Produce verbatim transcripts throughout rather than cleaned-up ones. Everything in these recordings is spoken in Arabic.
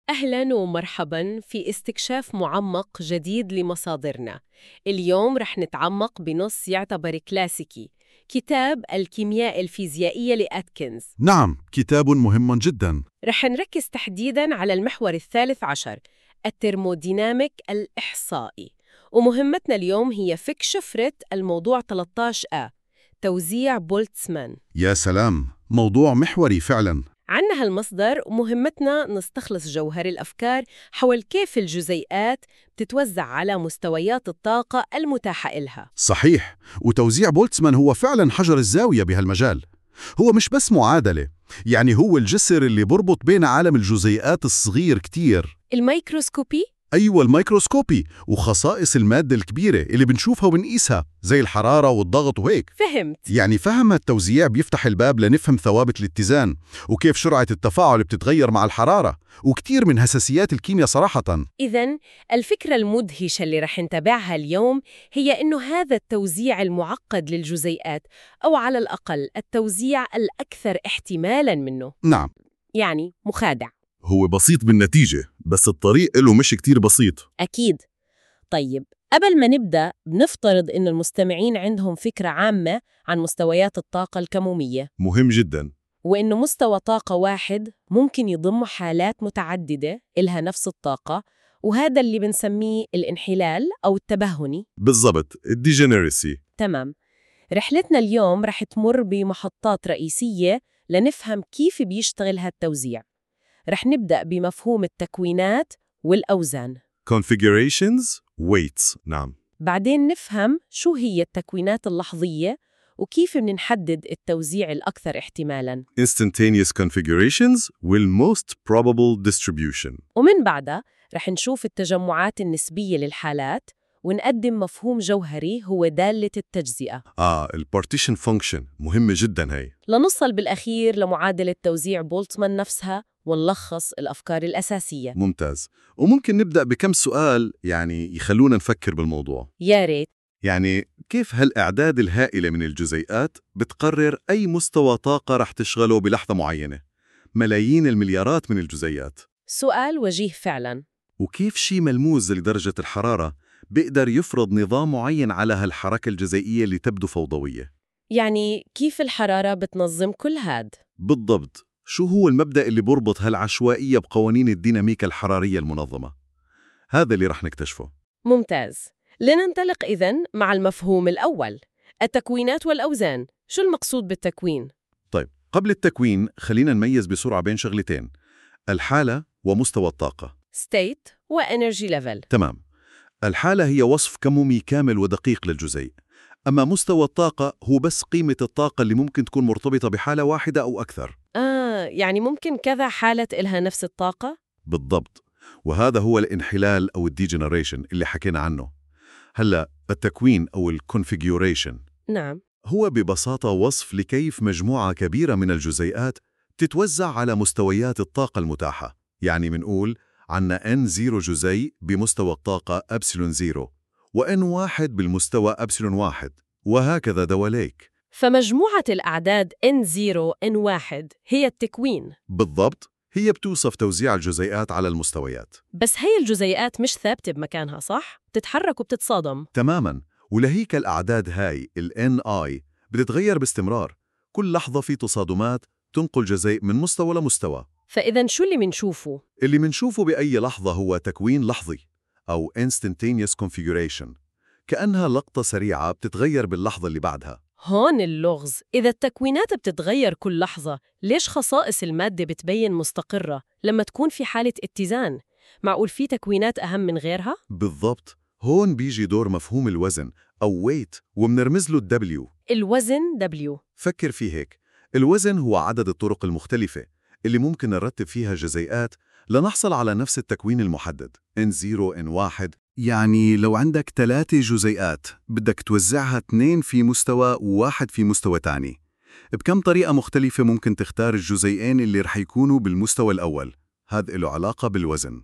أهلاً ومرحباً في استكشاف معمق جديد لمصادرنا. اليوم رح نتعمق بنص يعتبر كلاسيكي، كتاب الكيمياء الفيزيائية لأتكنز. نعم، كتاب مهم جدا. رح نركز تحديداً على المحور الثالث عشر، الترموديناميك الإحصائي. ومهمتنا اليوم هي فك شفرة الموضوع ثلاثة عشر آ، توزيع بولتزمان. يا سلام، موضوع محوري فعلا. عنا هالمصدر ومهمتنا نستخلص جوهر الأفكار حول كيف الجزيئات بتتوزع على مستويات الطاقة المتاحة إلها. صحيح، وتوزيع بولتزمان هو فعلا حجر الزاوية بهالمجال. هو مش بس معادلة، يعني هو الجسر اللي بربط بين عالم الجزيئات الصغير كتير، الميكروسكوبي؟ أيوة الميكروسكوبي، وخصائص المادة الكبيرة اللي بنشوفها ونقيسها زي الحرارة والضغط وهيك. فهمت. يعني فهم التوزيع بيفتح الباب لنفهم ثوابت الاتزان وكيف سرعة التفاعل بتتغير مع الحرارة وكتير من هساسيات الكيمياء صراحة. إذن الفكرة المدهشة اللي رح نتابعها اليوم هي إنه هذا التوزيع المعقد للجزيئات، أو على الأقل التوزيع الأكثر احتمالاً منه، نعم، يعني مخادع. هو بسيط بالنتيجة، بس الطريق له مش كتير بسيط. أكيد. طيب، قبل ما نبدأ بنفترض إن المستمعين عندهم فكرة عامة عن مستويات الطاقة الكمومية، مهم جدا. وإنه مستوى طاقة واحد ممكن يضم حالات متعددة إلها نفس الطاقة، وهذا اللي بنسميه الانحلال أو التبهني. بالضبط، الديجنرسي. تمام. رحلتنا اليوم رح تمر بمحطات رئيسية لنفهم كيف بيشتغل هالتوزيع. رح نبدأ بمفهوم التكوينات والأوزان، configurations weights. نعم. بعدين نفهم شو هي التكوينات اللحظية وكيف بنحدد التوزيع الأكثر احتمالاً، instantaneous configurations والmost probable distribution. ومن بعدها رح نشوف التجمعات النسبية للحالات ونقدم مفهوم جوهري هو دالة التجزئة، آه البارتيشن فانكشن مهمة جدا هي. لنصل بالأخير لمعادلة توزيع بولتزمان نفسها ونلخص الأفكار الأساسية. ممتاز. وممكن نبدأ بكم سؤال يعني يخلونا نفكر بالموضوع. يا ريت. يعني كيف هالأعداد الهائلة من الجزيئات بتقرر أي مستوى طاقة رح تشغله بلحظة معينة؟ ملايين المليارات من الجزيئات. سؤال وجيه فعلاً. وكيف شيء ملموس لدرجة الحرارة بيقدر يفرض نظام معين على هالحركة الجزيئية اللي تبدو فوضوية؟ يعني كيف الحرارة بتنظم كل هاد؟ بالضبط. شو هو المبدأ اللي بربط هالعشوائية بقوانين الديناميكا الحرارية المنظمة؟ هذا اللي رح نكتشفه. ممتاز. لننطلق إذن مع المفهوم الأول، التكوينات والأوزان. شو المقصود بالتكوين؟ طيب، قبل التكوين خلينا نميز بسرعة بين شغلتين: الحالة ومستوى الطاقة. state و energy level. تمام. الحالة هي وصف كمومي كامل ودقيق للجزيء، أما مستوى الطاقة هو بس قيمة الطاقة اللي ممكن تكون مرتبطة بحالة واحدة أو أكثر. آه، يعني ممكن كذا حالة إلها نفس الطاقة؟ بالضبط، وهذا هو الانحلال أو الديجنريشن اللي حكينا عنه. هلأ التكوين أو الكونفيجوريشن نعم. هو ببساطة وصف لكيف مجموعة كبيرة من الجزيئات تتوزع على مستويات الطاقة المتاحة. يعني منقول عنا إن صفر جزيء بمستوى الطاقة أبسلون صفر، وإن واحد بالمستوى أبسلون واحد، وهكذا دواليك. فمجموعة الأعداد إن صفر إن واحد هي التكوين. بالضبط، هي بتوصف توزيع الجزيئات على المستويات. بس هي الجزيئات مش ثابتة بمكانها، صح؟ بتتحرك وبتتصادم. تماماً، ولهيك الأعداد هاي ال إن آي بتتغير باستمرار. كل لحظة في تصادمات تنقل جزيء من مستوى لمستوى. فإذا شو اللي منشوفه؟ اللي منشوفه بأي لحظة هو تكوين لحظي أو instantaneous configuration، كأنها لقطة سريعة بتتغير باللحظة اللي بعدها. هون اللغز. إذا التكوينات بتتغير كل لحظة، ليش خصائص المادة بتبين مستقرة لما تكون في حالة اتزان؟ معقول في تكوينات أهم من غيرها؟ بالضبط، هون بيجي دور مفهوم الوزن أو weight، وبنرمز له الW. الوزن W. فكر فيه هيك: الوزن هو عدد الطرق المختلفة اللي ممكن نرتب فيها الجزيئات لنحصل على نفس التكوين المحدد إن صفر إن واحد. يعني لو عندك ثلاثة جزيئات بدك توزعها اثنين في مستوى وواحد في مستوى تاني، بكم طريقة مختلفة ممكن تختار الجزيئين اللي رح يكونوا بالمستوى الأول؟ هذا له علاقة بالوزن.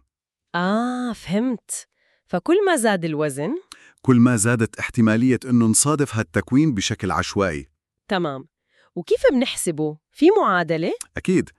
آه، فهمت. فكل ما زاد الوزن كل ما زادت احتمالية إنه نصادف هالتكوين بشكل عشوائي. تمام. وكيف بنحسبه؟ في معادلة؟ أكيد.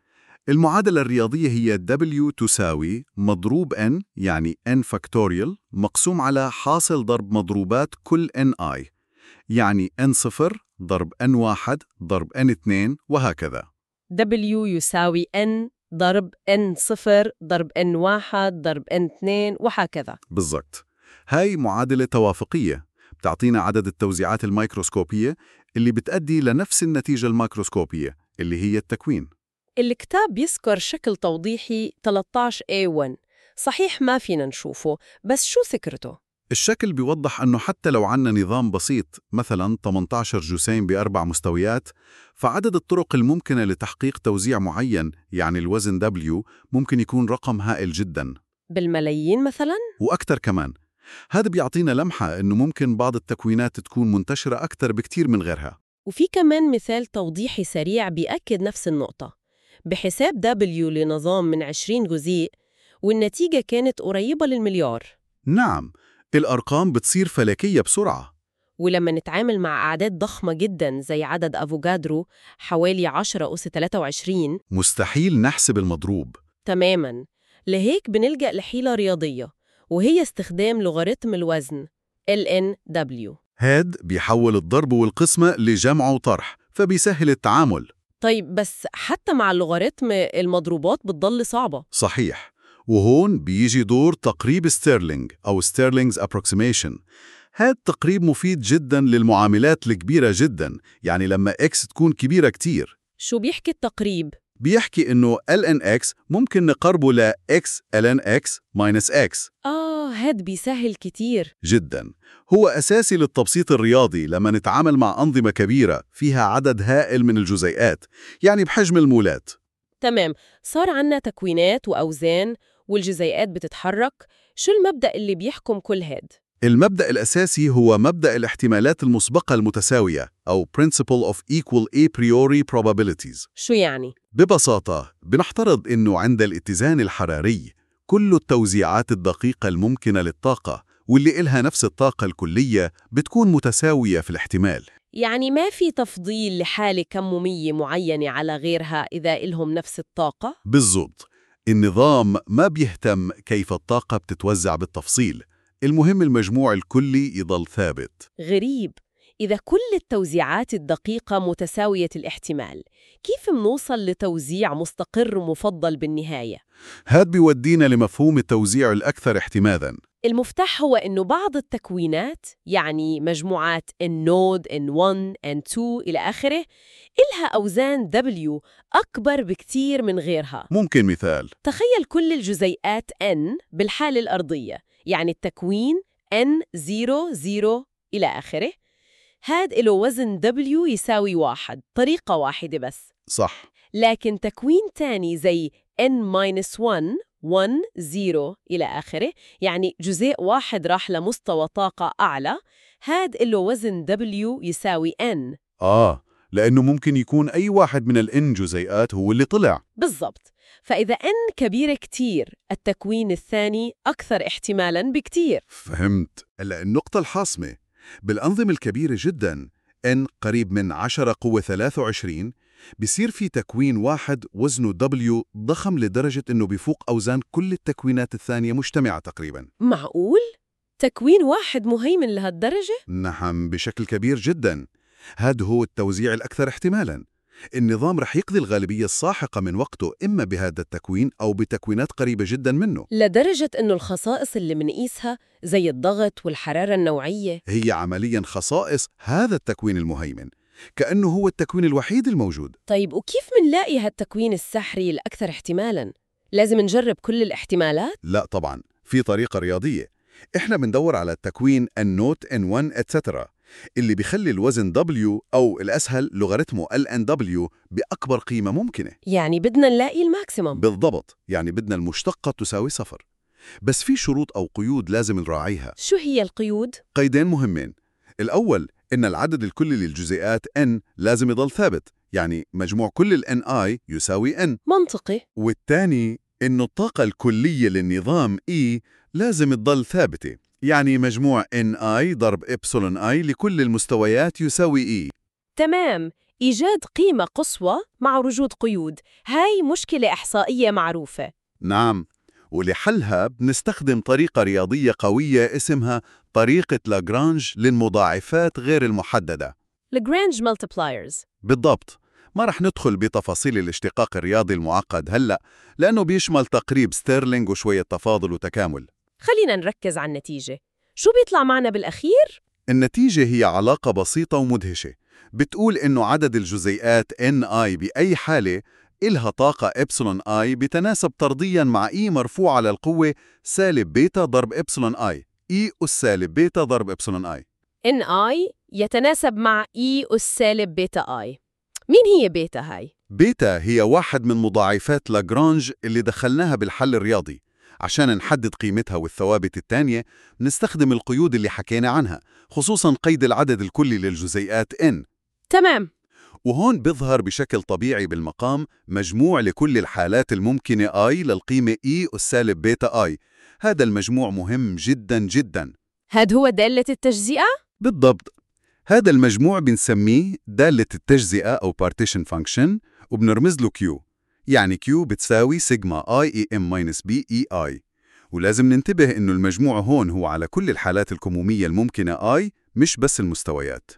المعادلة الرياضية هي W تساوي مضروب N يعني N فاكتوريال مقسوم على حاصل ضرب مضروبات كل Ni يعني N صفر ضرب N واحد ضرب N اثنين وهكذا. W يساوي N ضرب N صفر ضرب N واحد ضرب N اثنين وهكذا. بالضبط. هاي معادلة توافقية بتعطينا عدد التوزيعات الميكروسكوبية اللي بتأدي لنفس النتيجة الميكروسكوبية اللي هي التكوين. الكتاب بيذكر شكل توضيحي ثلاثة عشر إيه واحد، صحيح ما فينا نشوفه، بس شو فكرته؟ الشكل بيوضح أنه حتى لو عنا نظام بسيط مثلا ثمانية عشر جسيم بأربع مستويات، فعدد الطرق الممكنة لتحقيق توزيع معين يعني الوزن W ممكن يكون رقم هائل جدا بالملايين مثلا؟ وأكثر كمان. هذا بيعطينا لمحة أنه ممكن بعض التكوينات تكون منتشرة أكثر بكتير من غيرها. وفي كمان مثال توضيحي سريع بيأكد نفس النقطة. بحساب W لنظام من عشرين جزيء والنتيجة كانت قريبة للمليار. نعم، الأرقام بتصير فلكية بسرعة. ولما نتعامل مع أعداد ضخمة جدا زي عدد أفوغادرو حوالي عشرة أس ثلاثة وعشرين، مستحيل نحسب المضروب. تماماً. لهيك بنلجأ لحيلة رياضية، وهي استخدام لوغاريتم الوزن إل إن دبليو. هاد بيحول الضرب والقسمة لجمع وطرح، فبيسهل التعامل. طيب بس حتى مع اللوغاريتم المضروبات بتضل صعبة. صحيح، وهون بيجي دور تقريب ستيرلينغ أو ستيرلينغ's approximation. هاد تقريب مفيد جدا للمعاملات الكبيرة جدا، يعني لما X تكون كبيرة كتير. شو بيحكي التقريب؟ بيحكي إنه إل إن إكس ممكن نقربه ل X ln X minus X. آه، هاد بيسهل كتير. جدا، هو أساسي للتبسيط الرياضي لما نتعامل مع أنظمة كبيرة فيها عدد هائل من الجزيئات، يعني بحجم المولات. تمام، صار عنا تكوينات وأوزان والجزيئات بتتحرك. شو المبدأ اللي بيحكم كل هاد؟ المبدأ الأساسي هو مبدأ الاحتمالات المسبقة المتساوية أو Principle of Equal A Priori Probabilities. شو يعني؟ ببساطة، بنفترض إنه عند الاتزان الحراري كل التوزيعات الدقيقة الممكنة للطاقة واللي إلها نفس الطاقة الكلية بتكون متساوية في الاحتمال. يعني ما في تفضيل لحالة كمومية معينة على غيرها إذا إلهم نفس الطاقة؟ بالضبط، النظام ما بيهتم كيف الطاقة بتتوزع بالتفصيل، المهم المجموع الكلي يضل ثابت. غريب. إذا كل التوزيعات الدقيقة متساوية الاحتمال، كيف منوصل لتوزيع مستقر مفضل بالنهاية؟ هاد بيودينا لمفهوم التوزيع الأكثر احتمالاً. المفتاح هو إنه بعض التكوينات، يعني مجموعات النود إن واحد إن اثنين إلى آخره، إلها أوزان W أكبر بكتير من غيرها. ممكن مثال؟ تخيل كل الجزيئات N بالحالة الأرضية، يعني التكوين N صفر صفر إلى آخره، هاد له وزن W يساوي واحد، طريقة واحدة بس. صح. لكن تكوين تاني زي N minus واحد واحد صفر إلى آخره، يعني جزيء واحد راح لمستوى طاقة أعلى، هاد له وزن W يساوي N. آه، لأنه ممكن يكون أي واحد من الإن جزيئات هو اللي طلع. بالضبط. فإذا N كبيرة كتير، التكوين الثاني أكثر احتمالاً بكتير. فهمت. هلا النقطة الحاسمة بالأنظمة الكبيرة جدا N قريب من عشرة قوة ثلاثة وعشرين بيصير في تكوين واحد وزنه W ضخم لدرجة إنه بيفوق أوزان كل التكوينات الثانية مجتمعة تقريبا. معقول؟ تكوين واحد مهيمن لهالدرجة؟ نعم، بشكل كبير جدا. هذا هو التوزيع الأكثر احتمالاً. النظام رح يقضي الغالبية الساحقة من وقته إما بهذا التكوين أو بتكوينات قريبة جدا منه، لدرجة إنه الخصائص اللي منقيسها زي الضغط والحرارة النوعية هي عملياً خصائص هذا التكوين المهيمن، كأنه هو التكوين الوحيد الموجود. طيب وكيف منلاقي هالتكوين السحري الأكثر احتمالاً؟ لازم نجرب كل الاحتمالات؟ لا طبعاً، في طريقة رياضية. إحنا بندور على التكوين النوت إن واحد إتسترا اللي بيخلي الوزن W أو الأسهل لوغاريتمه إل إن دبليو بأكبر قيمة ممكنة. يعني بدنا نلاقي الماكسيمم. بالضبط، يعني بدنا المشتقة تساوي صفر. بس في شروط أو قيود لازم نراعيها. شو هي القيود؟ قيدين مهمين. الأول إن العدد الكلي للجزيئات N لازم يضل ثابت، يعني مجموع كل ال Ni يساوي N. منطقي. والثاني إنه الطاقة الكلية للنظام E لازم تضل ثابتة، يعني مجموع Ni ضرب إبسلون I لكل المستويات يساوي E. تمام. إيجاد قيمة قصوى مع وجود قيود. هاي مشكلة إحصائية معروفة. نعم، ولحلها بنستخدم طريقة رياضية قوية اسمها طريقة لاجرانج للمضاعفات غير المحددة. Lagrange multipliers. بالضبط. ما رح ندخل بتفاصيل الاشتقاق الرياضي المعقد هلأ، لأنه بيشمل تقريب ستيرلينغ وشوية تفاضل وتكامل. خلينا نركز على النتيجة. شو بيطلع معنا بالأخير؟ النتيجة هي علاقة بسيطة ومدهشة، بتقول إنه عدد الجزيئات إن آي بأي حالة إلها طاقة إبسلون آي بتناسب طردياً مع إي مرفوع على القوة سالب بيتا ضرب إبسلون آي، إي أس سالب بيتا ضرب إبسلون آي. إن آي يتناسب مع إي أس سالب بيتا آي. مين هي بيتا هاي؟ بيتا هي واحد من مضاعفات لاجرانج اللي دخلناها بالحل الرياضي. عشان نحدد قيمتها والثوابت التانية نستخدم القيود اللي حكينا عنها، خصوصاً قيد العدد الكلي للجزيئات N. تمام. وهون بيظهر بشكل طبيعي بالمقام مجموع لكل الحالات الممكنة I للقيمة E أس سالب بيتا I. هذا المجموع مهم جداً جداً. هاد هو دالة التجزئة؟ بالضبط. هذا المجموع بنسميه دالة التجزئة أو partition function، وبنرمز له Q. يعني Q بتساوي سيجما I E M minus B E I. ولازم ننتبه إنه المجموع هون هو على كل الحالات الكمومية الممكنة I، مش بس المستويات.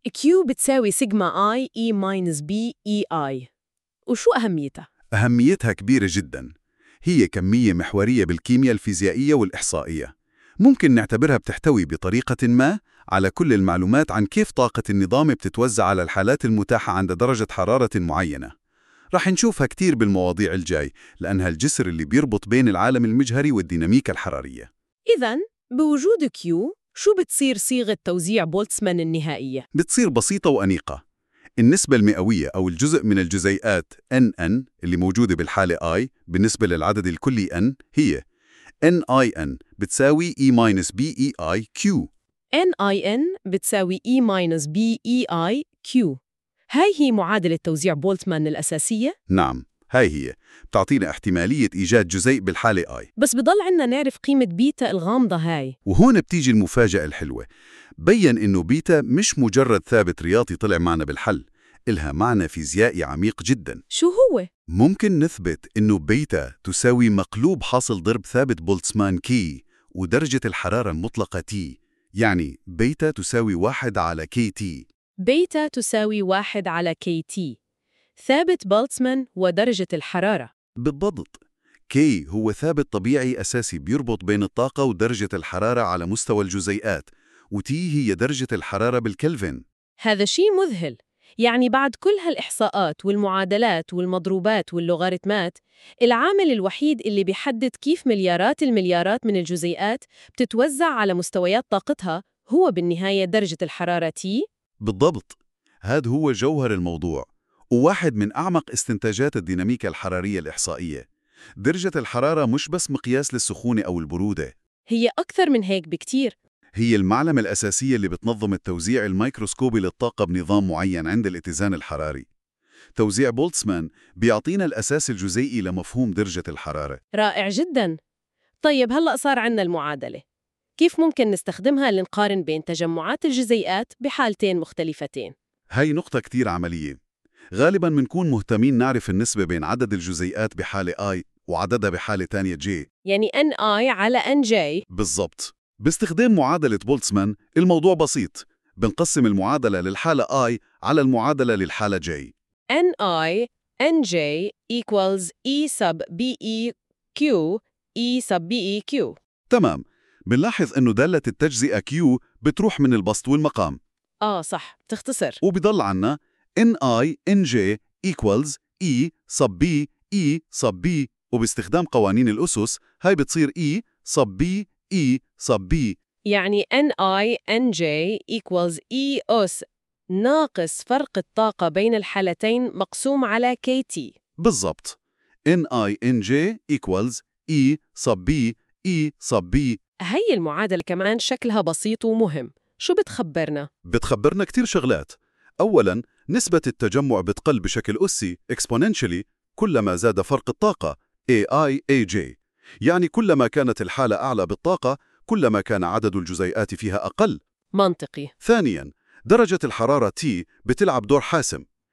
Q بتساوي سيجما I E minus B E I. وشو أهميتها؟ أهميتها كبيرة جداً. هي كمية محورية بالكيمياء الفيزيائية والإحصائية. ممكن نعتبرها بتحتوي بطريقة ما على كل المعلومات عن كيف طاقة النظام بتتوزع على الحالات المتاحة عند درجة حرارة معينة. رح نشوفها كتير بالمواضيع الجاي، لأنها الجسر اللي بيربط بين العالم المجهري والديناميكا الحرارية. إذن بوجود Q شو بتصير صيغة توزيع بولتزمان النهائية؟ بتصير بسيطة وأنيقة. النسبة المئوية أو الجزء من الجزيئات إن إن اللي موجودة بالحالة I بالنسبة للعدد الكلي N هي إن آي إن بتساوي E minus B E I Q. إن آي إن بتساوي E minus B E I Q. هاي هي معادلة توزيع بولتزمان الأساسية؟ نعم، هاي هي. بتعطينا احتمالية إيجاد جزيء بالحالة I. بس بضل عنا نعرف قيمة بيتا الغامضة هاي. وهون بتيجي المفاجأة الحلوة. بيّن إنه بيتا مش مجرد ثابت رياضي طلع معنا بالحل، إلها معنى فيزيائي عميق جداً. شو هو؟ ممكن نثبت إنه بيتا تساوي مقلوب حاصل ضرب ثابت بولتزمان كي ودرجة الحرارة المطلقة تي، يعني بيتا تساوي واحد على كي تي. بيتا تساوي واحد على كي تي. ثابت بولتزمان ودرجة الحرارة. بالضبط. كي هو ثابت طبيعي أساسي بيربط بين الطاقة ودرجة الحرارة على مستوى الجزيئات، وتي هي درجة الحرارة بالكلفن. هذا شيء مذهل. يعني بعد كل هالإحصاءات والمعادلات والمضروبات واللوغاريتمات، العامل الوحيد اللي بيحدد كيف مليارات المليارات من الجزيئات بتتوزع على مستويات طاقتها هو بالنهاية درجة الحرارة تي؟ بالضبط. هذا هو جوهر الموضوع، وواحد من أعمق استنتاجات الديناميكا الحرارية الإحصائية. درجة الحرارة مش بس مقياس للسخونة أو البرودة، هي أكثر من هيك بكتير. هي المعلمة الأساسية اللي بتنظم التوزيع الميكروسكوبي للطاقة بنظام معين عند الاتزان الحراري. توزيع بولتزمان بيعطينا الأساس الجزيئي لمفهوم درجة الحرارة. رائع جداً. طيب هلأ صار عنا المعادلة. كيف ممكن نستخدمها لنقارن بين تجمعات الجزيئات بحالتين مختلفتين؟ هاي نقطة كتير عملية. غالباً منكون مهتمين نعرف النسبة بين عدد الجزيئات بحالة I وعددها بحالة تانية J. يعني إن آي على إن جي. بالضبط. باستخدام معادلة بولتزمان الموضوع بسيط. بنقسم المعادلة للحالة I على المعادلة للحالة J. إن آي إن جي equals E sub بي إي Q E sub بي إي Q. تمام. بنلاحظ إنه دالة التجزئة Q بتروح من البسط والمقام. آه صح، تختصر. وبيضل عنا إن آي إن جي equals E sub B E sub B، وباستخدام قوانين الأسس هاي بتصير E sub B E sub B. يعني إن آي إن جي equals E أس ناقص فرق الطاقة بين الحالتين مقسوم على كي تي. بالضبط. إن آي إن جي equals E sub B E sub B. هي المعادلة كمان شكلها بسيط ومهم. شو بتخبرنا؟ بتخبرنا كتير شغلات. أولاً، نسبة التجمع بتقل بشكل أسي exponentially كلما زاد فرق الطاقة إيه آي إيه جي. يعني كلما كانت الحالة أعلى بالطاقة كلما كان عدد الجزيئات فيها أقل. منطقي. ثانياً، درجة الحرارة T بتلعب دور حاسم.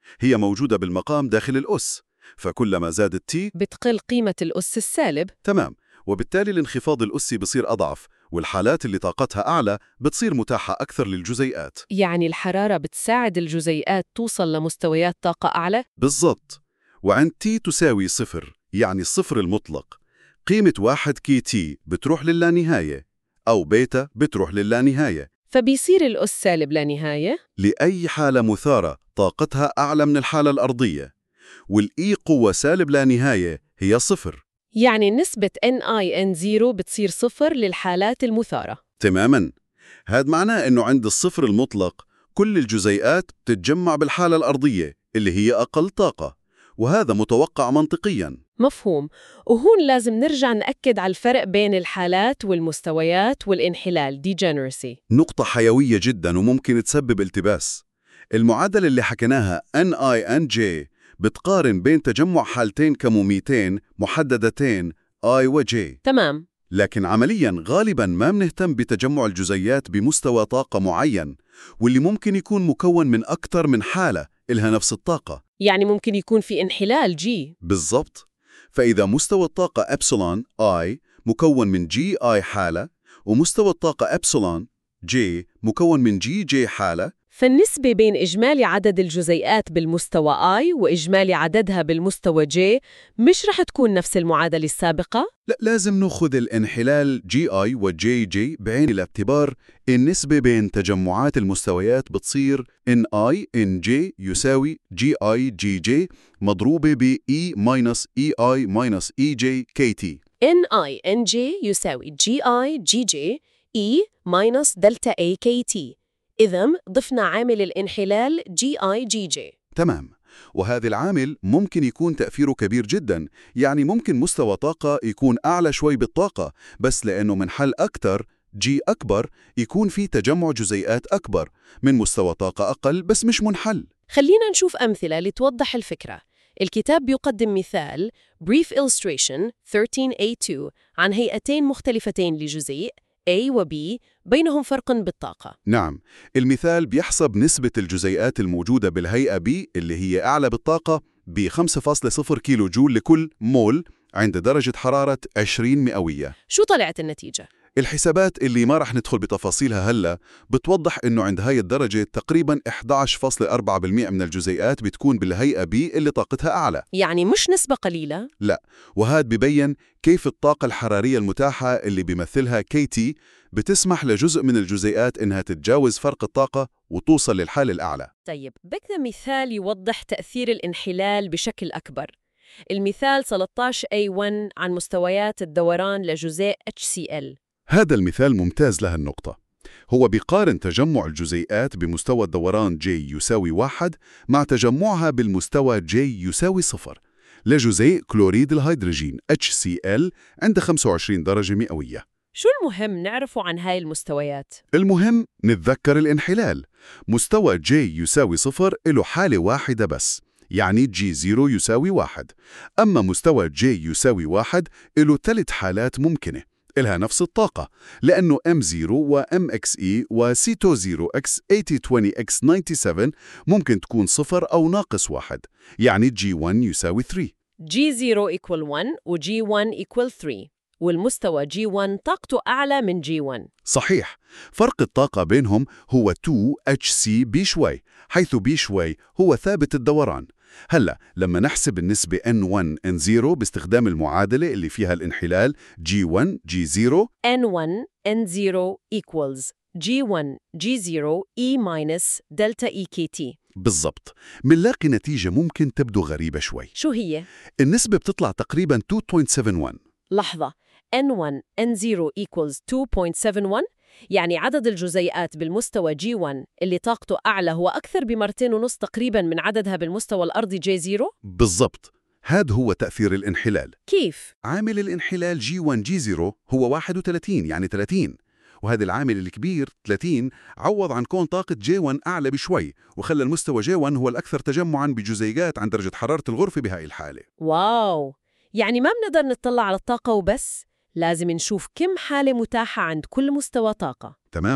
هي موجودة بالمقام داخل الأس، فكلما زادت تي بتقل قيمة الأس السالب. تمام، وبالتالي الانخفاض الأسي بصير أضعف، والحالات اللي طاقتها أعلى بتصير متاحة أكثر للجزيئات. يعني الحرارة بتساعد الجزيئات توصل لمستويات طاقة أعلى؟ بالضبط. وعند تي تساوي صفر، يعني الصفر المطلق، قيمة واحد كي تي بتروح للانهاية، أو بيتا بتروح للانهاية، فبيصير الأس سالب لا نهاية؟ لأي حالة مثارة طاقتها أعلى من الحالة الأرضية، والإي قوة سالب لا نهاية هي صفر. يعني نسبة إن آي إن صفر بتصير صفر للحالات المثارة. تماماً. هذا معناه أنه عند الصفر المطلق كل الجزيئات بتتجمع بالحالة الأرضية اللي هي أقل طاقة، وهذا متوقع منطقياً. مفهوم. وهون لازم نرجع نأكد على الفرق بين الحالات والمستويات والانحلال degeneracy. نقطة حيوية جداً وممكن تسبب التباس. المعادلة اللي حكيناها إن آي إن جي بتقارن بين تجمع حالتين كموميتين محددتين I و J، تمام. لكن عملياً غالباً ما بنهتم بتجمع الجزيئات بمستوى طاقة معين، واللي ممكن يكون مكون من أكثر من حالة إلها نفس الطاقة. يعني ممكن يكون في انحلال جي. بالضبط. فإذا مستوى الطاقة إبسلون I مكون من جي آي حالة، ومستوى الطاقة إبسلون J مكون من جي جي حالة، فالنسبة بين إجمالي عدد الجزيئات بالمستوى I وإجمالي عددها بالمستوى J مش رح تكون نفس المعادلة السابقة؟ لا، لازم نأخذ الانحلال جي آي و جي جي بعين الاعتبار. النسبة بين تجمعات المستويات بتصير إن آي إن جي يساوي جي آي جي جي مضروبة ب E minus إي آي minus إي جي كي تي. إن آي إن جي يساوي جي آي جي جي E minus دلتا A كي تي. إذن ضفنا عامل الانحلال جي آي جي جي. تمام. وهذا العامل ممكن يكون تأثيره كبير جدا، يعني ممكن مستوى طاقة يكون أعلى شوي بالطاقة، بس لأنه منحل أكتر جي أكبر يكون في تجمع جزيئات أكبر من مستوى طاقة أقل بس مش منحل. خلينا نشوف أمثلة لتوضح الفكرة. الكتاب بيقدم مثال Brief Illustration ثلاثة عشر إيه اثنين عن هيئتين مختلفتين لجزيء A و B بينهم فرق بالطاقة. نعم، المثال بيحسب نسبة الجزيئات الموجودة بالهيئة B اللي هي أعلى بالطاقة ب خمسة فاصلة صفر كيلو جول لكل مول عند درجة حرارة عشرين مئوية. شو طلعت النتيجة؟ الحسابات اللي ما رح ندخل بتفاصيلها هلا بتوضح إنه عند هاي الدرجة تقريباً إحدى عشر فاصلة أربعة بالمئة من الجزيئات بتكون بالهيئة B اللي طاقتها أعلى. يعني مش نسبة قليلة؟ لا، وهذا ببين كيف الطاقة الحرارية المتاحة اللي بيمثلها كي تي بتسمح لجزء من الجزيئات إنها تتجاوز فرق الطاقة وتوصل للحالة الأعلى. طيب، بدنا مثال يوضح تأثير الانحلال بشكل أكبر. المثال ثلاثة عشر إيه واحد عن مستويات الدوران لجزيء إتش سي إل. هذا المثال ممتاز لهالنقطة. هو بيقارن تجمع الجزيئات بمستوى الدوران J يساوي واحد مع تجمعها بالمستوى J يساوي صفر لجزيء كلوريد الهيدروجين إتش سي إل عند خمسة وعشرين درجة مئوية. شو المهم نعرفه عن هاي المستويات؟ المهم نتذكر الانحلال. مستوى J يساوي صفر له حالة واحدة بس، يعني جي صفر يساوي واحد. أما مستوى J يساوي واحد له ثلاث حالات ممكنة إلها نفس الطاقة، لأنه إم صفر و إم إكس إي و سي تو صفر إكس ثمانمئة وعشرين إكس سبعة وتسعين ممكن تكون صفر أو ناقص واحد، يعني جي واحد يساوي ثلاثة. جي صفر equal واحد و جي واحد equal ثلاثة، والمستوى جي واحد طاقته أعلى من جي واحد. صحيح. فرق الطاقة بينهم هو اثنين إتش سي بي شوي، حيث بي شوي هو ثابت الدوران. هلأ لما نحسب النسبة إن واحد إن صفر باستخدام المعادلة اللي فيها الانحلال جي واحد جي صفر إن واحد إن صفر equals جي واحد جي صفر E minus دلتا E كي تي. بالضبط، منلاقي نتيجة ممكن تبدو غريبة شوي. شو هي؟ النسبة بتطلع تقريباً اثنين فاصلة سبعة واحد. لحظة، إن واحد إن صفر equals اثنين فاصلة سبعة واحد، يعني عدد الجزيئات بالمستوى جي واحد اللي طاقته أعلى هو أكثر بمرتين ونص تقريباً من عددها بالمستوى الأرضي جي صفر؟ بالضبط، هذا هو تأثير الانحلال. كيف؟ عامل الانحلال جي واحد جي صفر هو واحد وثلاثين، يعني ثلاثين، وهذا العامل الكبير ثلاثين عوض عن كون طاقة جي واحد أعلى بشوي، وخلى المستوى جي واحد هو الأكثر تجمعاً بجزيئات عن درجة حرارة الغرفة بهاي الحالة. واو، يعني ما بنقدر نطلع على الطاقة وبس، لازم نشوف كم حالة متاحة عند كل مستوى طاقة. تماماً.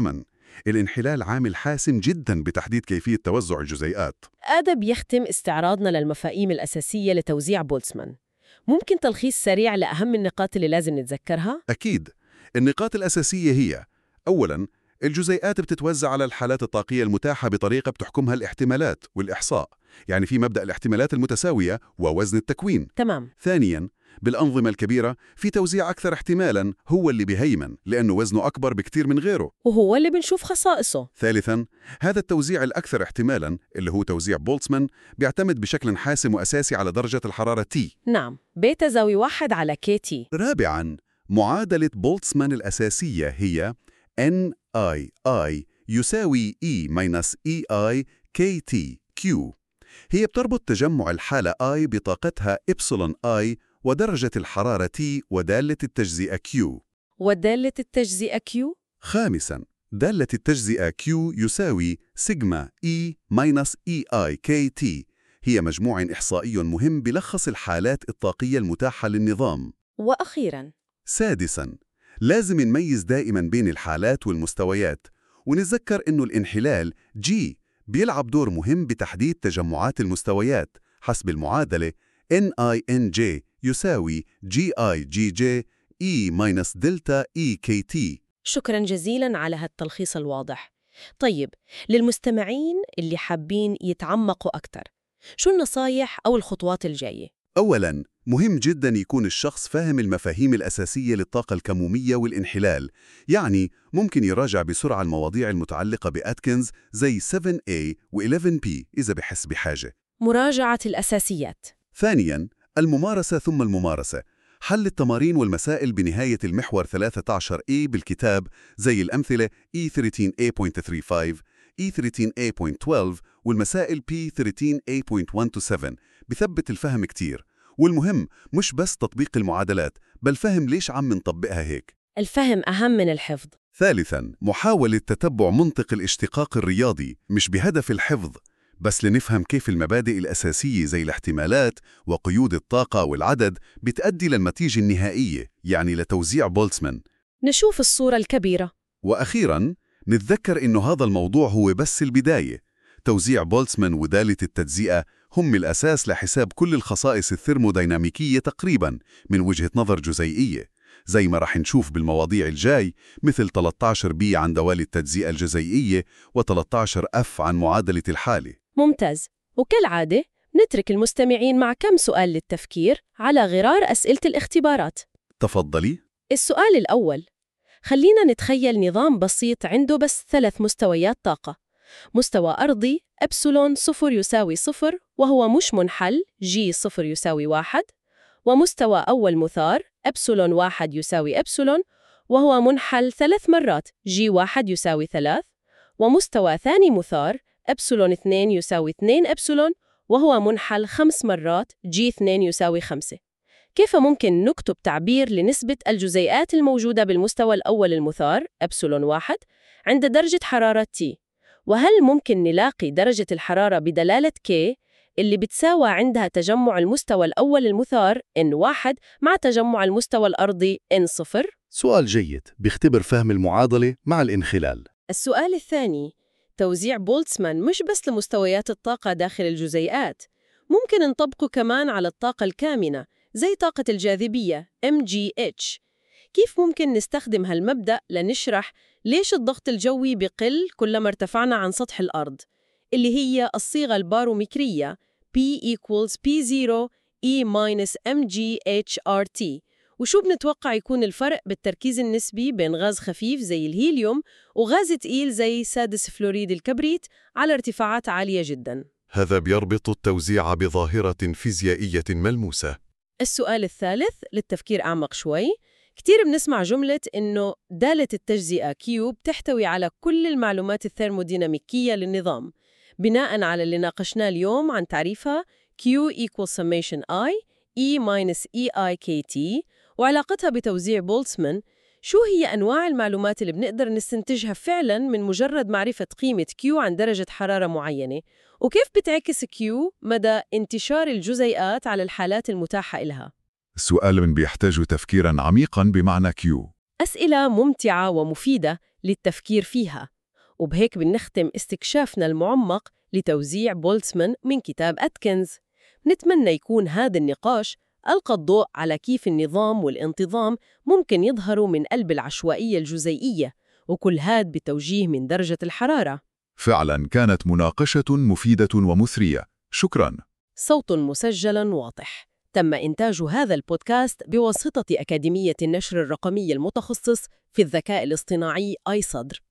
الانحلال عامل حاسم جدا بتحديد كيفية توزع الجزيئات. هذا بيختم استعراضنا للمفاهيم الأساسية لتوزيع بولتزمان. ممكن تلخيص سريع لأهم النقاط اللي لازم نتذكرها؟ أكيد. النقاط الأساسية هي: أولاً، الجزيئات بتتوزع على الحالات الطاقية المتاحة بطريقة بتحكمها الاحتمالات والإحصاء، يعني في مبدأ الاحتمالات المتساوية ووزن التكوين. تمام. ثانياً، بالأنظمة الكبيرة في توزيع أكثر احتمالاً هو اللي بيهيمن لأنه وزنه أكبر بكتير من غيره. وهو اللي بنشوف خصائصه. ثالثاً، هذا التوزيع الأكثر احتمالاً اللي هو توزيع بولتزمان بيعتمد بشكل حاسم وأساسي على درجة الحرارة T. نعم، بيتا زاوية واحد على كي تي. رابعاً، معادلة بولتزمان الأساسية هي إن آي آي يساوي E minus إي آي كي تي Q. هي بتربط تجمع الحالة I بطاقتها إبسلون I ودرجة الحرارة T ودالة التجزئة Q. ودالة التجزئة Q؟ خامساً، دالة التجزئة Q يساوي سيجما E minus إي آي كي تي. هي مجموع إحصائي مهم بلخص الحالات الطاقية المتاحة للنظام. وأخيراً، سادساً، لازم نميز دائماً بين الحالات والمستويات، ونتذكر إنه الانحلال G بيلعب دور مهم بتحديد تجمعات المستويات حسب المعادلة إن آي إن جي يساوي جي آي جي جي E minus دلتا إي كي تي. شكراً جزيلاً على هالتلخيص الواضح. طيب، للمستمعين اللي حابين يتعمقوا أكتر، شو النصايح أو الخطوات الجاية؟ أولاً، مهم جداً يكون الشخص فاهم المفاهيم الأساسية للطاقة الكمومية والانحلال، يعني ممكن يراجع بسرعة المواضيع المتعلقة بأتكنز زي سفن إيه و إليفن بي إذا بحس بحاجة. مراجعة الأساسيات. ثانياً، الممارسة ثم الممارسة. حل التمارين والمسائل بنهاية المحور ثلاثة عشر إيه بالكتاب زي الأمثلة إي ثلاثة عشر إيه نقطة خمسة وثلاثين، إي ثلاثة عشر إيه نقطة اثناشر والمسائل بي ثلاثة عشر إيه نقطة واحد سبعة. بثبت الفهم كتير، والمهم مش بس تطبيق المعادلات بل فهم ليش عم نطبقها هيك. الفهم أهم من الحفظ. ثالثاً، محاولة تتبع منطق الاشتقاق الرياضي مش بهدف الحفظ بس لنفهم كيف المبادئ الأساسية زي الاحتمالات وقيود الطاقة والعدد بتأدي للنتيجة النهائية، يعني لتوزيع بولتزمان. نشوف الصورة الكبيرة. وأخيراً، نتذكر إنه هذا الموضوع هو بس البداية. توزيع بولتزمان ودالة التجزئة هم الأساس لحساب كل الخصائص الثرموديناميكية تقريباً من وجهة نظر جزيئية، زي ما رح نشوف بالمواضيع الجاي، مثل ثلاثة عشر بي عن دوال التجزئة الجزيئية و13 إف عن معادلة الحالة. ممتاز. وكالعادة نترك المستمعين مع كم سؤال للتفكير على غرار أسئلة الاختبارات. تفضلي. السؤال الأول، خلينا نتخيل نظام بسيط عنده بس ثلاث مستويات طاقة. مستوى أرضي أبسلون صفر يساوي صفر وهو مش منحل جي صفر يساوي واحد، ومستوى أول مثار أبسلون واحد يساوي أبسلون وهو منحل ثلاث مرات جي واحد يساوي ثلاث، ومستوى ثاني مثار أبسلون اثنين يساوي اثنين أبسلون وهو منحل خمس مرات جي اثنين يساوي خمسة. كيف ممكن نكتب تعبير لنسبة الجزيئات الموجودة بالمستوى الأول المثار أبسلون واحد عند درجة حرارة T؟ وهل ممكن نلاقي درجة الحرارة بدلالة K اللي بتساوى عندها تجمع المستوى الأول المثار إن واحد مع تجمع المستوى الأرضي إن صفر؟ سؤال جيد بيختبر فهم المعادلة مع الانخلال. السؤال الثاني، توزيع بولتزمان مش بس لمستويات الطاقة داخل الجزيئات، ممكن نطبقه كمان على الطاقة الكامنة زي طاقة الجاذبية إم جي إتش. كيف ممكن نستخدم هالمبدأ لنشرح ليش الضغط الجوي بيقل كلما ارتفعنا عن سطح الأرض، اللي هي الصيغة الباروميكرية P equals P zero E minus إم جي إتش آر تي؟ وشو بنتوقع يكون الفرق بالتركيز النسبي بين غاز خفيف زي الهيليوم وغاز تقيل زي سادس فلوريد الكبريت على ارتفاعات عالية جداً؟ هذا بيربط التوزيع بظاهرة فيزيائية ملموسة. السؤال الثالث للتفكير أعمق شوي، كتير بنسمع جملة إنه دالة التجزئة Q بتحتوي على كل المعلومات الثرموديناميكية للنظام. بناءً على اللي ناقشناه اليوم عن تعريفها Q equals summation I E minus إي آي كي تي وعلاقتها بتوزيع بولتزمان، شو هي أنواع المعلومات اللي بنقدر نستنتجها فعلاً من مجرد معرفة قيمة Q عن درجة حرارة معينة؟ وكيف بتعكس Q مدى انتشار الجزيئات على الحالات المتاحة إلها؟ السؤال من بيحتاج تفكيراً عميقاً بمعنى كيو. أسئلة ممتعة ومفيدة للتفكير فيها. وبهيك بنختم استكشافنا المعمق لتوزيع بولتزمان من كتاب أتكنز. نتمنى يكون هذا النقاش ألقى الضوء على كيف النظام والانتظام ممكن يظهروا من قلب العشوائية الجزيئية، وكل هاد بتوجيه من درجة الحرارة. فعلا كانت مناقشة مفيدة ومثرية. شكرا. صوت مسجل واضح. تم إنتاج هذا البودكاست بواسطة أكاديمية النشر الرقمي المتخصص في الذكاء الاصطناعي آي صدر.